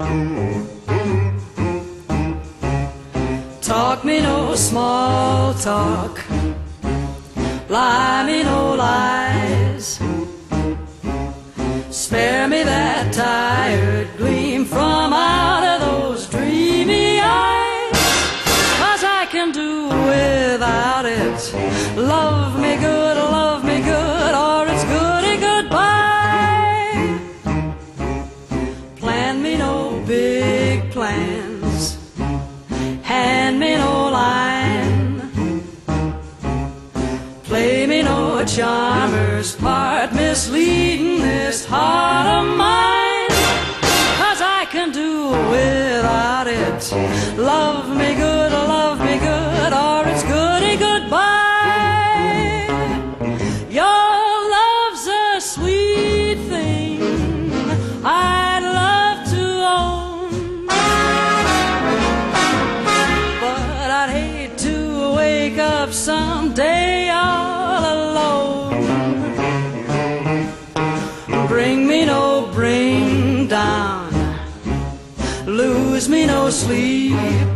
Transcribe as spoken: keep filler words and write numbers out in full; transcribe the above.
Talk me no small talk, lie me no lies, spare me that tired gleam from out of those dreamy eyes, 'cause I can do without it. Love me good, love me good, or it's goody goodbye. Plan me no big plans, hand me no line, play me no charmer's part, misleading this heart of mine, 'cause I can do without it. Love me good, love me good, or it's goody goodbye. Your love's a sweet thing I'd love to own, but I'd hate to wake up someday all alone. Bring me no bring down, lose me no sleep,